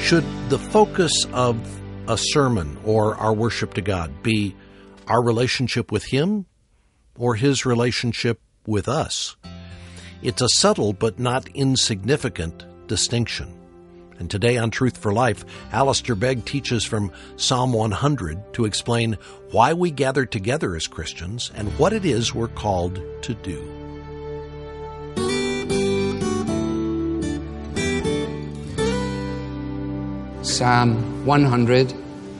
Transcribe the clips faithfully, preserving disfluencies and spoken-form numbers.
Should the focus of a sermon or our worship to God be our relationship with Him or His relationship with us? It's a subtle but not insignificant distinction. And today on Truth for Life, Alistair Begg teaches from Psalm one hundred to explain why we gather together as Christians and what it is we're called to do. Psalm one hundred.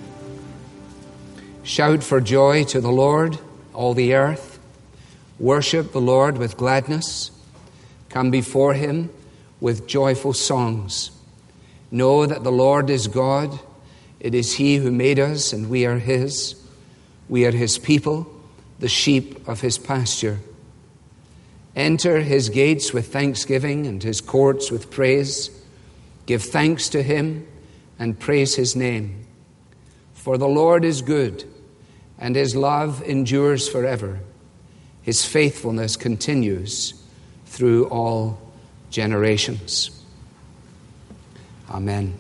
Shout for joy to the Lord, all the earth. Worship the Lord with gladness. Come before Him with joyful songs. Know that the Lord is God. It is He who made us, and we are His. We are His people, the sheep of His pasture. Enter His gates with thanksgiving and His courts with praise. Give thanks to Him and praise His name. For the Lord is good, and His love endures forever. His faithfulness continues through all generations. Amen.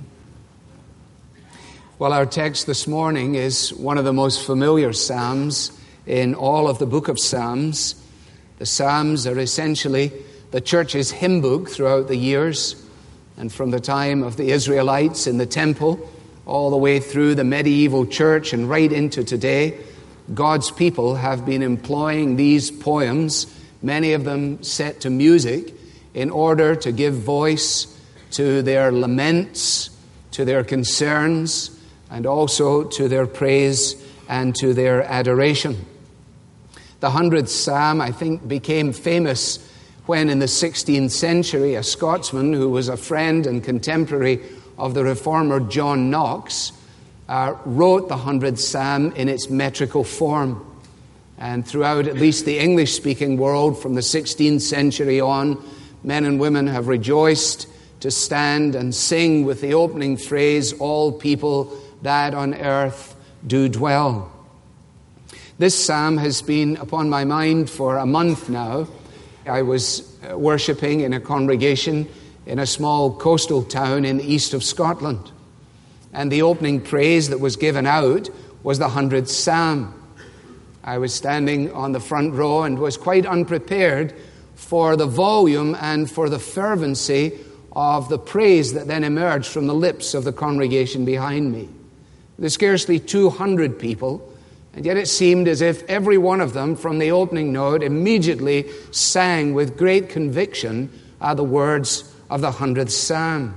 Well, our text this morning is one of the most familiar psalms in all of the book of Psalms. The Psalms are essentially the church's hymn book throughout the years, and from the time of the Israelites in the temple all the way through the medieval church and right into today, God's people have been employing these poems, many of them set to music, in order to give voice to their laments, to their concerns, and also to their praise and to their adoration. The hundredth Psalm, I think, became famous when in the sixteenth century a Scotsman who was a friend and contemporary of the reformer John Knox uh, wrote the hundredth Psalm in its metrical form. And throughout at least the English-speaking world from the sixteenth century on, men and women have rejoiced to stand and sing with the opening phrase, all people that on earth do dwell. This psalm has been upon my mind for a month now. I was worshipping in a congregation in a small coastal town in the east of Scotland. And the opening praise that was given out was the hundredth Psalm. I was standing on the front row and was quite unprepared for the volume and for the fervency of the praise that then emerged from the lips of the congregation behind me. There's scarcely two hundred people, and yet it seemed as if every one of them, from the opening note, immediately sang with great conviction uh, the words of the hundredth Psalm.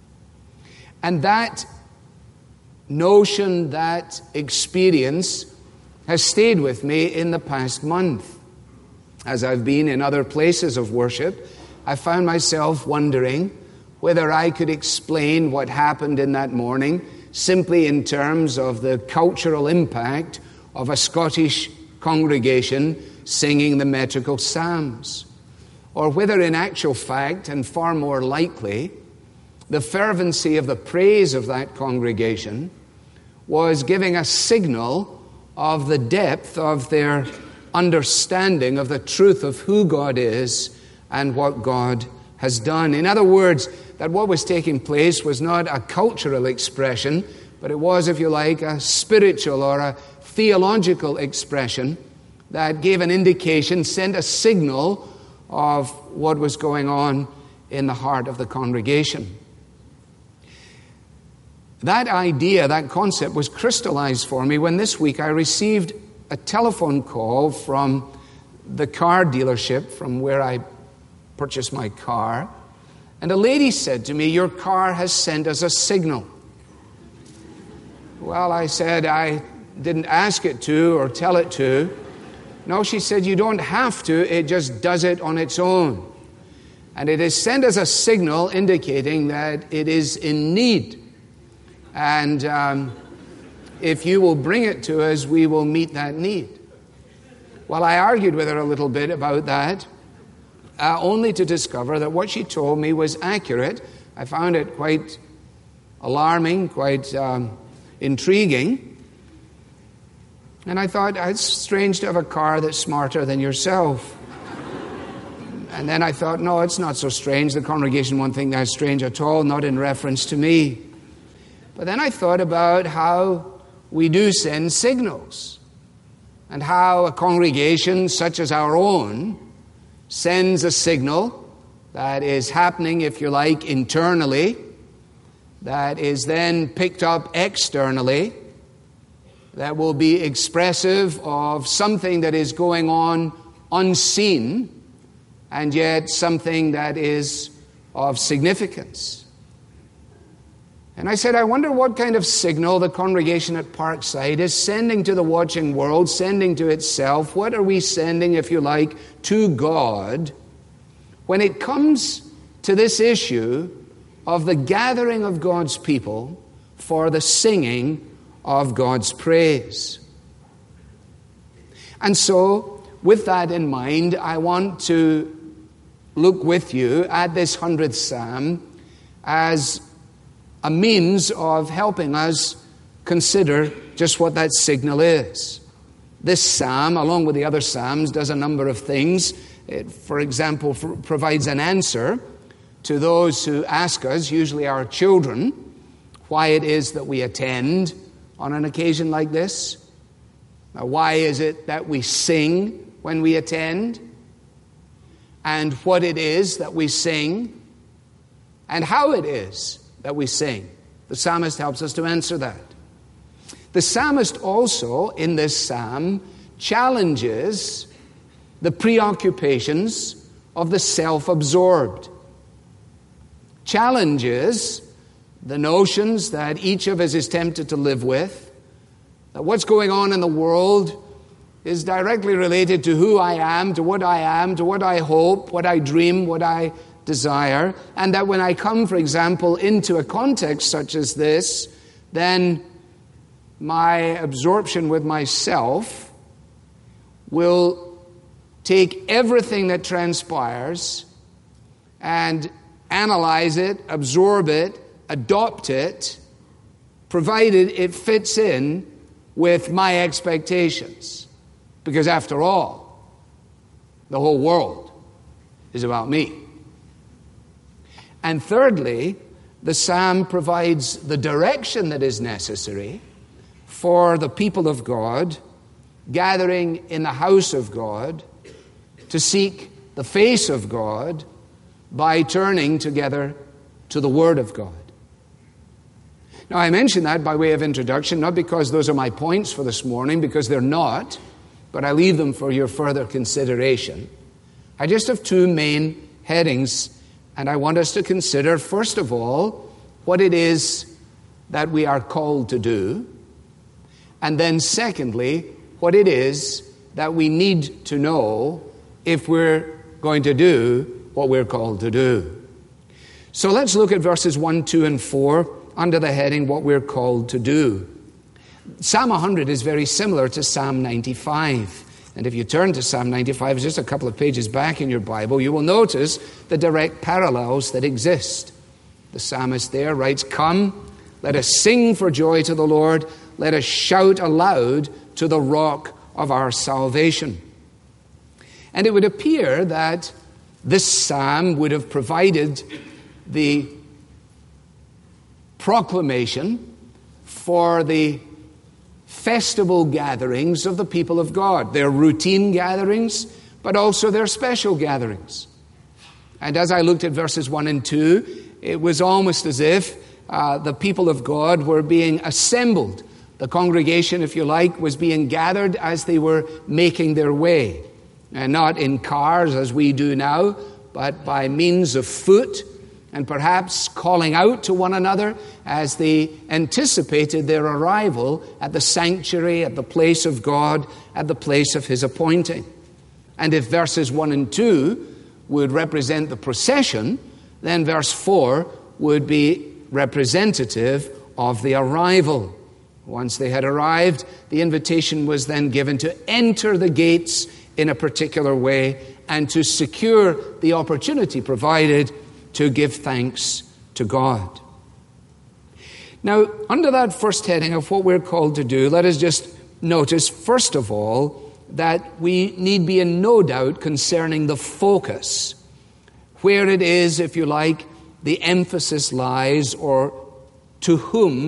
And that notion, that experience, has stayed with me in the past month. As I've been in other places of worship, I found myself wondering whether I could explain what happened in that morning simply in terms of the cultural impact of a Scottish congregation singing the metrical psalms, or whether in actual fact, and far more likely, the fervency of the praise of that congregation was giving a signal of the depth of their understanding of the truth of who God is and what God has done. In other words, that what was taking place was not a cultural expression, but it was, if you like, a spiritual or a theological expression that gave an indication, sent a signal of what was going on in the heart of the congregation. That idea, that concept was crystallized for me when this week I received a telephone call from the car dealership from where I purchased my car. And a lady said to me, "Your car has sent us a signal." Well, I said, I didn't ask it to or tell it to. No, she said, you don't have to. It just does it on its own. And it has sent us a signal indicating that it is in need. And um, if you will bring it to us, we will meet that need. Well, I argued with her a little bit about that, uh, only to discover that what she told me was accurate. I found it quite alarming, quite um, intriguing. And I thought, it's strange to have a car that's smarter than yourself. And then I thought, no, it's not so strange. The congregation won't think that's strange at all, not in reference to me. But then I thought about how we do send signals, and how a congregation such as our own sends a signal that is happening, if you like, internally, that is then picked up externally, that will be expressive of something that is going on unseen, and yet something that is of significance. And I said, I wonder what kind of signal the congregation at Parkside is sending to the watching world, sending to itself. What are we sending, if you like, to God when it comes to this issue of the gathering of God's people for the singing of God's praise? And so, with that in mind, I want to look with you at this hundredth Psalm as a means of helping us consider just what that signal is. This psalm, along with the other psalms, does a number of things. It, for example, for, provides an answer to those who ask us, usually our children, why it is that we attend on an occasion like this. Now, why is it that we sing when we attend? And what it is that we sing, and how it is that we sing. The psalmist helps us to answer that. The psalmist also, in this psalm, challenges the preoccupations of the self-absorbed. Challenges the notions that each of us is tempted to live with, that what's going on in the world is directly related to who I am, to what I am, to what I hope, what I dream, what I desire, and that when I come, for example, into a context such as this, then my absorption with myself will take everything that transpires and analyze it, absorb it, adopt it, provided it fits in with my expectations. Because after all, the whole world is about me. And thirdly, the psalm provides the direction that is necessary for the people of God gathering in the house of God to seek the face of God by turning together to the Word of God. Now, I mention that by way of introduction, not because those are my points for this morning, because they're not, but I leave them for your further consideration. I just have two main headings, and I want us to consider, first of all, what it is that we are called to do, and then secondly, what it is that we need to know if we're going to do what we're called to do. So let's look at verses one, two, and four under the heading, what we're called to do. Psalm one hundred is very similar to Psalm ninety-five. And if you turn to Psalm ninety-five, just a couple of pages back in your Bible, you will notice the direct parallels that exist. The psalmist there writes, "Come, let us sing for joy to the Lord. Let us shout aloud to the rock of our salvation." And it would appear that this psalm would have provided the proclamation for the festival gatherings of the people of God. Their routine gatherings, but also their special gatherings. And as I looked at verses one and two, it was almost as if uh, the people of God were being assembled. The congregation, if you like, was being gathered as they were making their way. And not in cars as we do now, but by means of foot, and perhaps calling out to one another as they anticipated their arrival at the sanctuary, at the place of God, at the place of His appointing. And if verses one and two would represent the procession, then verse four would be representative of the arrival. Once they had arrived, the invitation was then given to enter the gates in a particular way and to secure the opportunity provided to give thanks to God. Now, under that first heading of what we're called to do, let us just notice, first of all, that we need be in no doubt concerning the focus, where it is, if you like, the emphasis lies, or to whom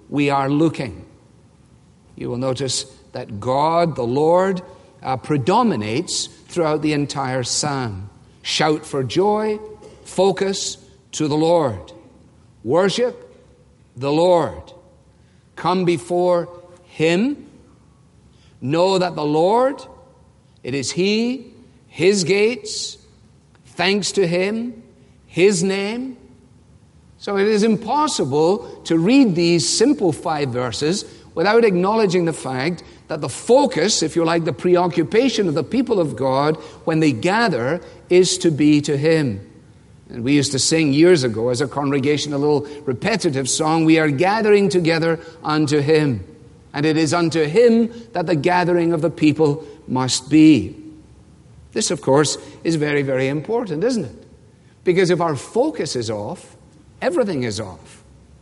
we are looking. You will notice that God, the Lord, uh, predominates throughout the entire psalm. Shout for joy, focus to the Lord. Worship the Lord. Come before Him. Know that the Lord, it is He, His gates, thanks to Him, His name. So it is impossible to read these simple five verses without acknowledging the fact that the focus, if you like, the preoccupation of the people of God when they gather is to be to Him. And we used to sing years ago as a congregation a little repetitive song, we are gathering together unto Him. And it is unto Him that the gathering of the people must be. This, of course, is very, very important, isn't it? Because if our focus is off, everything is off.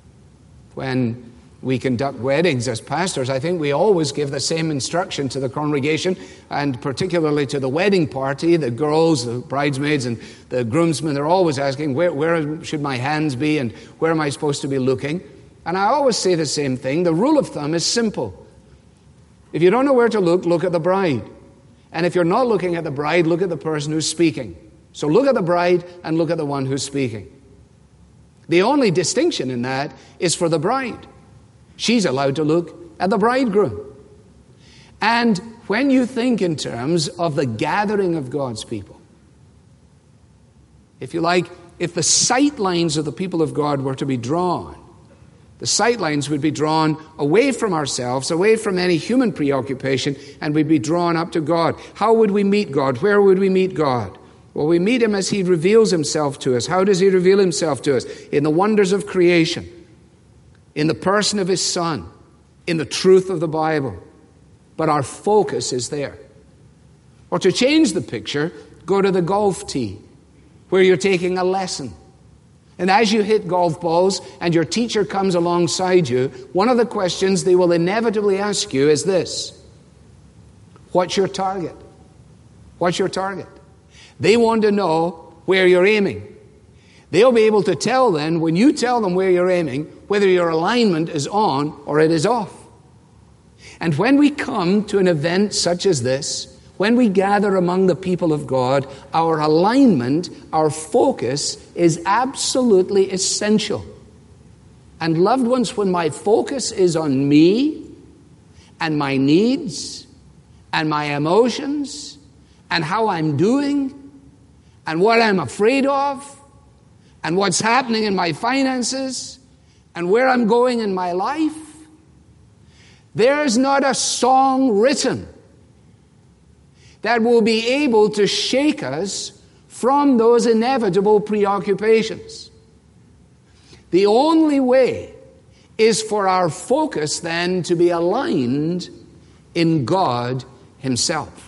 When we conduct weddings as pastors, I think we always give the same instruction to the congregation, and particularly to the wedding party. The girls, the bridesmaids, and the groomsmen, they're always asking, where, where should my hands be and where am I supposed to be looking? And I always say the same thing. The rule of thumb is simple. If you don't know where to look, look at the bride. And if you're not looking at the bride, look at the person who's speaking. So look at the bride and look at the one who's speaking. The only distinction in that is for the bride. She's allowed to look at the bridegroom. And when you think in terms of the gathering of God's people, if you like, if the sight lines of the people of God were to be drawn, the sight lines would be drawn away from ourselves, away from any human preoccupation, and we'd be drawn up to God. How would we meet God? Where would we meet God? Well, we meet Him as He reveals Himself to us. How does He reveal Himself to us? In the wonders of creation, in the person of His Son, in the truth of the Bible. But our focus is there. Or to change the picture, go to the golf tee, where you're taking a lesson. And as you hit golf balls and your teacher comes alongside you, one of the questions they will inevitably ask you is this: what's your target? What's your target? They want to know where you're aiming. They'll be able to tell then, when you tell them where you're aiming, whether your alignment is on or it is off. And when we come to an event such as this, when we gather among the people of God, our alignment, our focus is absolutely essential. And loved ones, when my focus is on me and my needs and my emotions and how I'm doing and what I'm afraid of and what's happening in my finances and where I'm going in my life, there's not a song written that will be able to shake us from those inevitable preoccupations. The only way is for our focus then to be aligned in God Himself.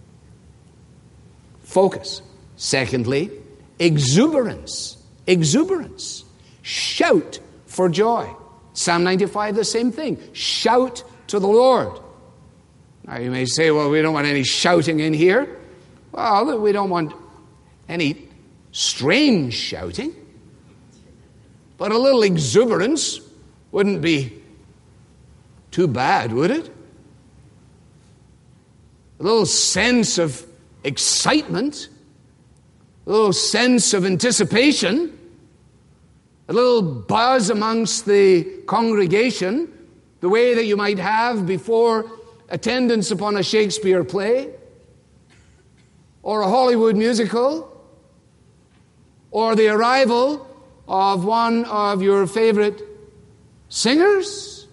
Focus. Secondly, exuberance. Exuberance. Shout for joy. Psalm ninety-five, the same thing. Shout to the Lord. Now you may say, well, we don't want any shouting in here. Well, we don't want any strange shouting. But a little exuberance wouldn't be too bad, would it? A little sense of excitement, a little sense of anticipation, a little buzz amongst the congregation, the way that you might have before attendance upon a Shakespeare play, or a Hollywood musical, or the arrival of one of your favorite singers,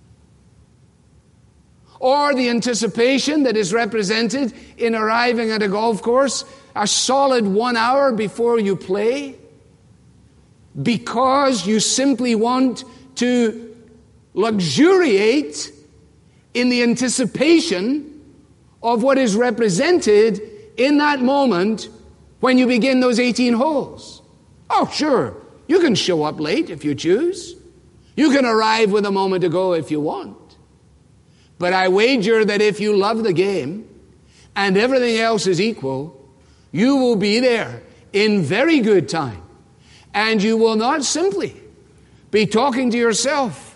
or the anticipation that is represented in arriving at a golf course a solid one hour before you play, because you simply want to luxuriate in the anticipation of what is represented in that moment when you begin those eighteen holes. Oh, sure, you can show up late if you choose. You can arrive with a moment to go if you want. But I wager that if you love the game and everything else is equal, you will be there in very good time. And you will not simply be talking to yourself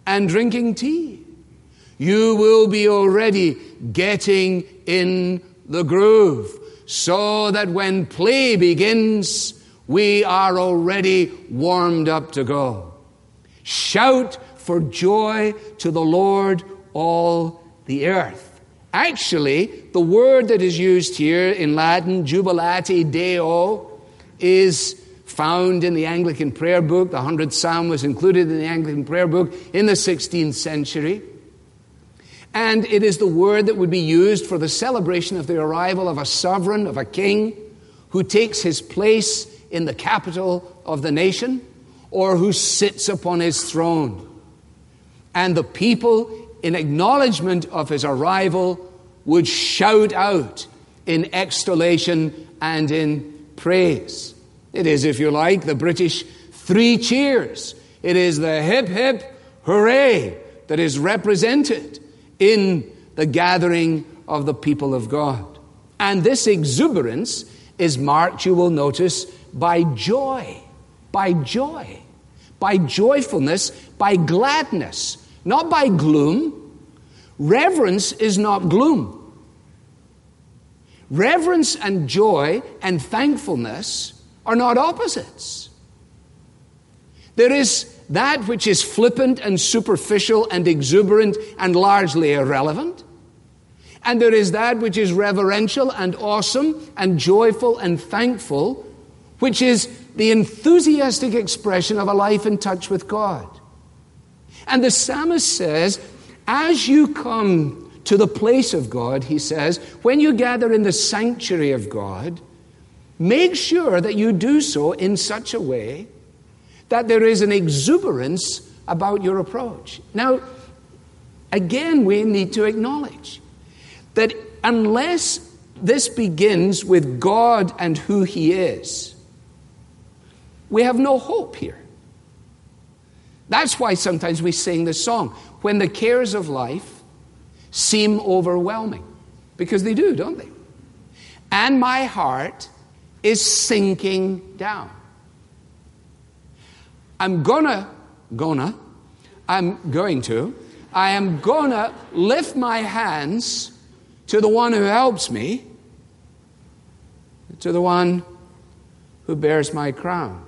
and drinking tea. You will be already getting in the groove, so that when play begins, we are already warmed up to go. Shout for joy to the Lord, all the earth. Actually, the word that is used here in Latin, jubilate Deo, is found in the Anglican prayer book. The hundredth Psalm was included in the Anglican prayer book in the sixteenth century. And it is the word that would be used for the celebration of the arrival of a sovereign, of a king, who takes his place in the capital of the nation, or who sits upon his throne. And the people, in acknowledgement of his arrival, would shout out in extolation and in praise. It is, if you like, the British three cheers. It is the hip, hip, hooray that is represented in the gathering of the people of God. And this exuberance is marked, you will notice, by joy, by joy, by joyfulness, by gladness, not by gloom. Reverence is not gloom. Reverence and joy and thankfulness are not opposites. There is that which is flippant and superficial and exuberant and largely irrelevant. And there is that which is reverential and awesome and joyful and thankful, which is the enthusiastic expression of a life in touch with God. And the psalmist says, as you come to the place of God, he says, when you gather in the sanctuary of God, make sure that you do so in such a way that there is an exuberance about your approach. Now, again, we need to acknowledge that unless this begins with God and who He is, we have no hope here. That's why sometimes we sing this song, when the cares of life seem overwhelming. Because they do, don't they? And my heart is sinking down. I'm gonna, gonna, I'm going to, I am gonna lift my hands to the one who helps me, to the one who bears my crown.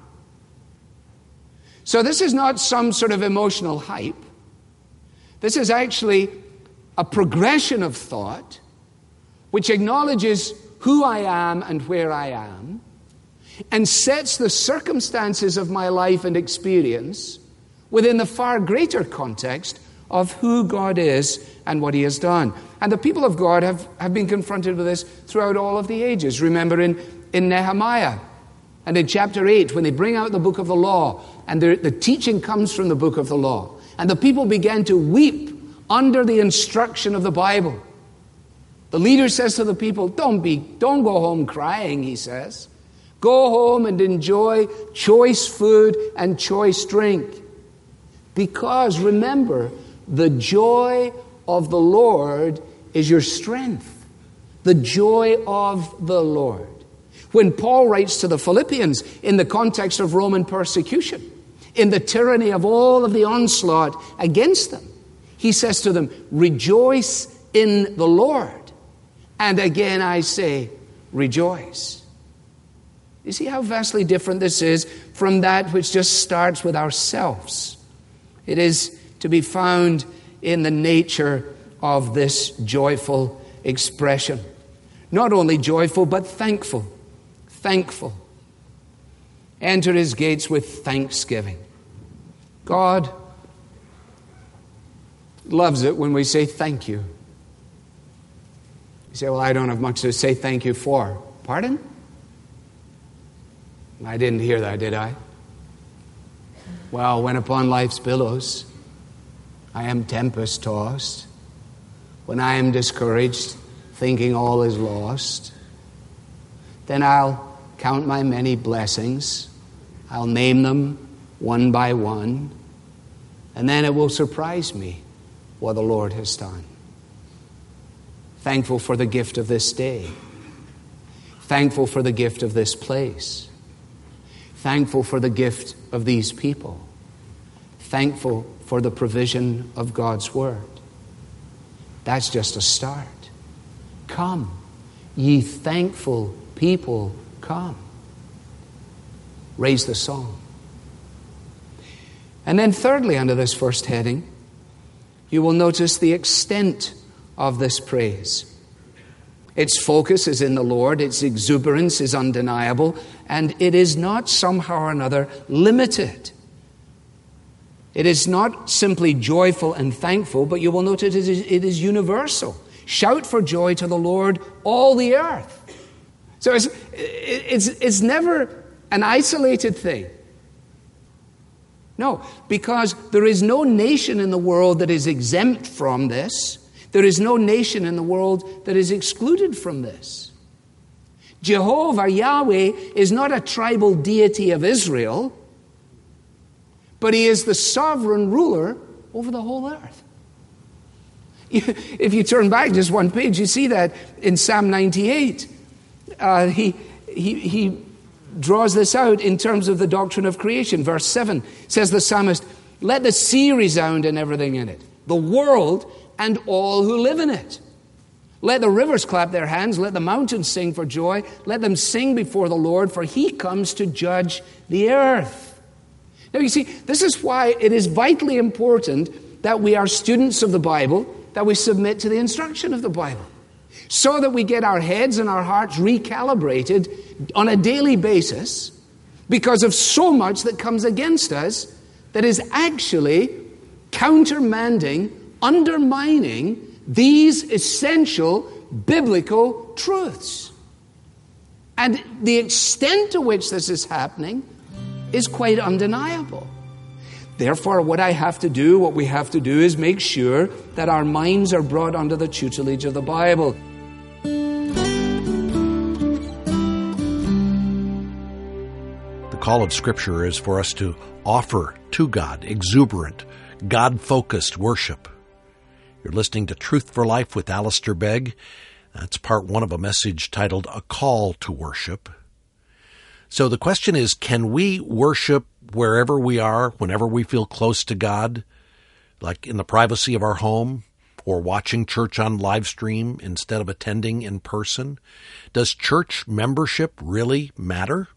So this is not some sort of emotional hype. This is actually a progression of thought which acknowledges who I am and where I am, and sets the circumstances of my life and experience within the far greater context of who God is and what He has done. And the people of God have, have been confronted with this throughout all of the ages. Remember in, in Nehemiah and in chapter eight, when they bring out the book of the law, and the, the teaching comes from the book of the law, and the people began to weep under the instruction of the Bible. The leader says to the people, don't be, don't go home crying, he says. Go home and enjoy choice food and choice drink. Because, remember, the joy of the Lord is your strength. The joy of the Lord. When Paul writes to the Philippians in the context of Roman persecution, in the tyranny of all of the onslaught against them, he says to them, rejoice in the Lord. And again I say, rejoice. You see how vastly different this is from that which just starts with ourselves. It is to be found in the nature of this joyful expression. Not only joyful, but thankful. Thankful. Enter His gates with thanksgiving. God loves it when we say thank you. You say, well, I don't have much to say thank you for. Pardon? I didn't hear that, did I? Well, when upon life's billows I am tempest tossed, when I am discouraged, thinking all is lost, then I'll count my many blessings. I'll name them one by one, and then it will surprise me what the Lord has done. Thankful for the gift of this day. Thankful for the gift of this place. Thankful for the gift of these people. thankful for the provision of God's word. That's just a start. Come, ye thankful people, come. Raise the song. And then thirdly, under this first heading, you will notice the extent of this praise. Its focus is in the Lord, its exuberance is undeniable, and it is not somehow or another limited. It is not simply joyful and thankful, but you will note it is, it is universal. Shout for joy to the Lord, all the earth. So it's, it's, it's never an isolated thing. No, because there is no nation in the world that is exempt from this. There is no nation in the world that is excluded from this. Jehovah, Yahweh, is not a tribal deity of Israel, but he is the sovereign ruler over the whole earth. If you turn back just one page, you see that in Psalm ninety-eight. Uh, he, he, he draws this out in terms of the doctrine of creation. Verse seven says the psalmist, "Let the sea resound and everything in it, the world and all who live in it. Let the rivers clap their hands, let the mountains sing for joy, let them sing before the Lord, for he comes to judge the earth." Now you see, this is why it is vitally important that we are students of the Bible, that we submit to the instruction of the Bible, so that we get our heads and our hearts recalibrated on a daily basis because of so much that comes against us that is actually countermanding, undermining these essential biblical truths. And the extent to which this is happening is quite undeniable. Therefore, what I have to do, what we have to do is make sure that our minds are brought under the tutelage of the Bible. The call of Scripture is for us to offer to God exuberant, God-focused worship. You're listening to Truth for Life with Alistair Begg. That's part one of a message titled A Call to Worship. So the question is, can we worship wherever we are, whenever we feel close to God, like in the privacy of our home, or watching church on live stream instead of attending in person? Does church membership really matter?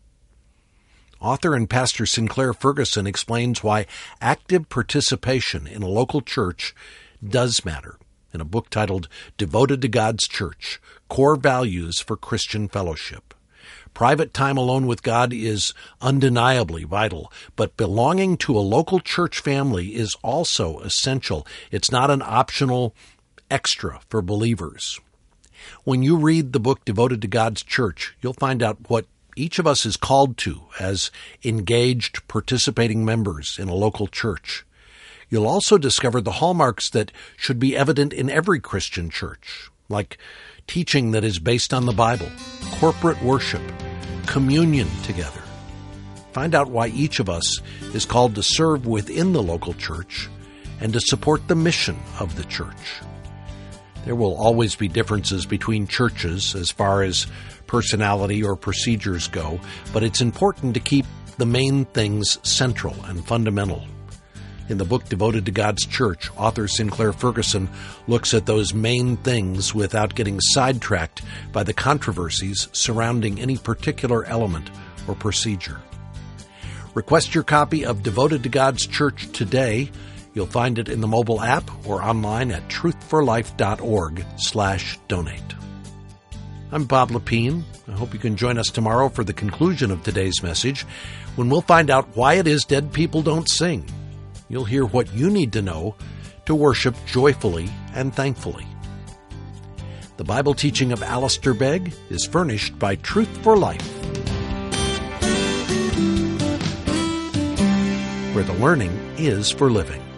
Author and pastor Sinclair Ferguson explains why active participation in a local church does matter in a book titled Devoted to God's Church, Core Values for Christian Fellowship. Private time alone with God is undeniably vital, but belonging to a local church family is also essential. It's not an optional extra for believers. When you read the book Devoted to God's Church, you'll find out what each of us is called to as engaged, participating members in a local church. You'll also discover the hallmarks that should be evident in every Christian church, like teaching that is based on the Bible, corporate worship, communion together. Find out why each of us is called to serve within the local church and to support the mission of the church. There will always be differences between churches as far as personality or procedures go, but it's important to keep the main things central and fundamental. In the book Devoted to God's Church, author Sinclair Ferguson looks at those main things without getting sidetracked by the controversies surrounding any particular element or procedure. Request your copy of Devoted to God's Church today. You'll find it in the mobile app or online at truthforlife.org slash donate. I'm Bob Lepine. I hope you can join us tomorrow for the conclusion of today's message, when we'll find out why it is dead people don't sing. You'll hear what you need to know to worship joyfully and thankfully. The Bible teaching of Alistair Begg is furnished by Truth for Life, where the learning is for living.